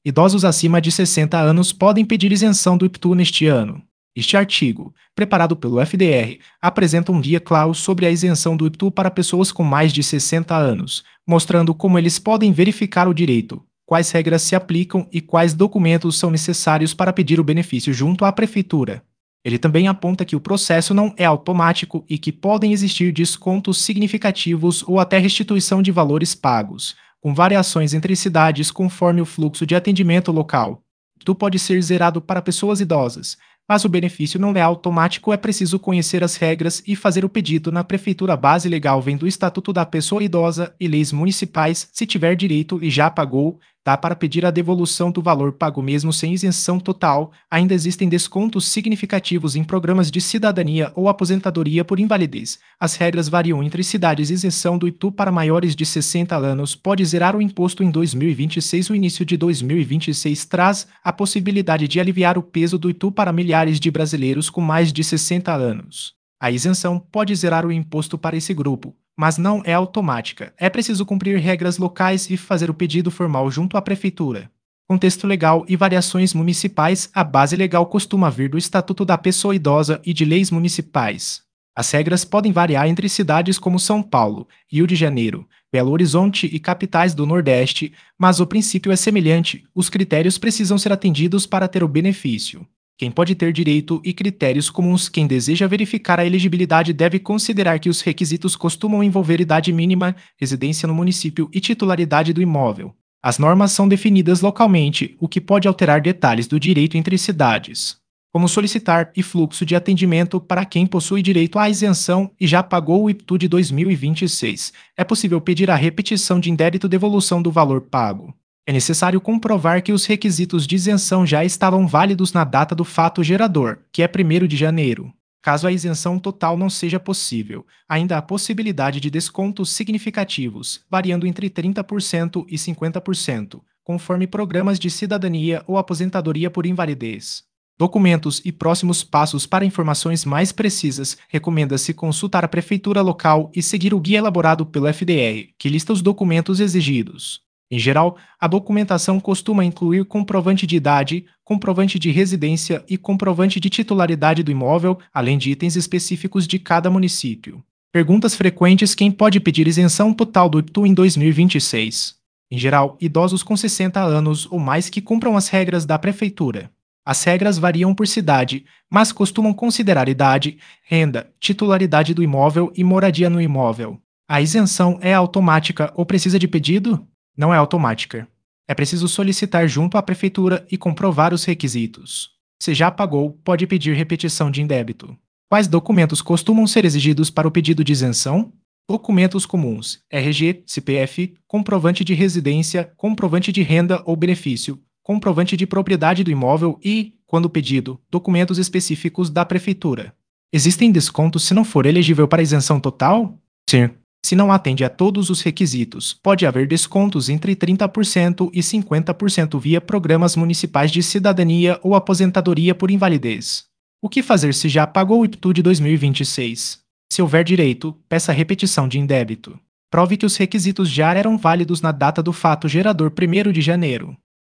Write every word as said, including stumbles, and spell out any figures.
Idosos acima de sessenta anos podem pedir isenção do I P T U neste ano. Este artigo, preparado pelo F D R, apresenta um guia claro sobre a isenção do I P T U para pessoas com mais de sessenta anos, mostrando como eles podem verificar o direito, quais regras se aplicam e quais documentos são necessários para pedir o benefício junto à prefeitura. Ele também aponta que o processo não é automático e que podem existir descontos significativos ou até restituição de valores pagos, com variações entre cidades conforme o fluxo de atendimento local. Tu pode ser zerado para pessoas idosas, mas o benefício não é automático, é preciso conhecer as regras e fazer o pedido na prefeitura. Base legal vem do Estatuto da Pessoa Idosa e leis municipais. Se tiver direito e já pagou, dá para pedir a devolução do valor pago mesmo sem isenção total. Ainda existem descontos significativos em programas de cidadania ou aposentadoria por invalidez. As regras variam entre cidades. Isenção do I P T U para maiores de sessenta anos pode zerar o imposto em dois mil e vinte e seis. O início de dois mil e vinte e seis traz a possibilidade de aliviar o peso do I P T U para milhares de brasileiros com mais de sessenta anos. A isenção pode zerar o imposto para esse grupo, mas não é automática. É preciso cumprir regras locais e fazer o pedido formal junto à prefeitura. Contexto legal e variações municipais. A base legal costuma vir do Estatuto da Pessoa Idosa e de leis municipais. As regras podem variar entre cidades como São Paulo, Rio de Janeiro, Belo Horizonte e capitais do Nordeste, mas o princípio é semelhante. Os critérios precisam ser atendidos para ter o benefício. Quem pode ter direito e critérios comuns. Quem deseja verificar a elegibilidade deve considerar que os requisitos costumam envolver idade mínima, residência no município e titularidade do imóvel. As normas são definidas localmente, o que pode alterar detalhes do direito entre cidades. Como solicitar e fluxo de atendimento para quem possui direito à isenção e já pagou o I P T U de dois mil e vinte e seis. É possível pedir a repetição de indébito devolução do valor pago. É necessário comprovar que os requisitos de isenção já estavam válidos na data do fato gerador, que é primeiro de janeiro. Caso a isenção total não seja possível, ainda há possibilidade de descontos significativos, variando entre trinta por cento e cinquenta por cento, conforme programas de cidadania ou aposentadoria por invalidez. Documentos e próximos passos. Para informações mais precisas, recomenda-se consultar a prefeitura local e seguir o guia elaborado pelo F D R, que lista os documentos exigidos. Em geral, a documentação costuma incluir comprovante de idade, comprovante de residência e comprovante de titularidade do imóvel, além de itens específicos de cada município. Perguntas frequentes. Quem pode pedir isenção total do I P T U em dois mil e vinte e seis? Em geral, idosos com sessenta anos ou mais que cumpram as regras da prefeitura. As regras variam por cidade, mas costumam considerar idade, renda, titularidade do imóvel e moradia no imóvel. A isenção é automática ou precisa de pedido? Não é automática. É preciso solicitar junto à prefeitura e comprovar os requisitos. Se já pagou, pode pedir repetição de indébito. Quais documentos costumam ser exigidos para o pedido de isenção? Documentos comuns: R G, C P F, comprovante de residência, comprovante de renda ou benefício, comprovante de propriedade do imóvel e, quando pedido, documentos específicos da prefeitura. Existem descontos se não for elegível para isenção total? Sim. Se não atende a todos os requisitos, pode haver descontos entre trinta por cento e cinquenta por cento via programas municipais de cidadania ou aposentadoria por invalidez. O que fazer se já pagou o I P T U de dois mil e vinte e seis? Se houver direito, peça repetição de indébito. Prove que os requisitos já eram válidos na data do fato gerador primeiro de janeiro.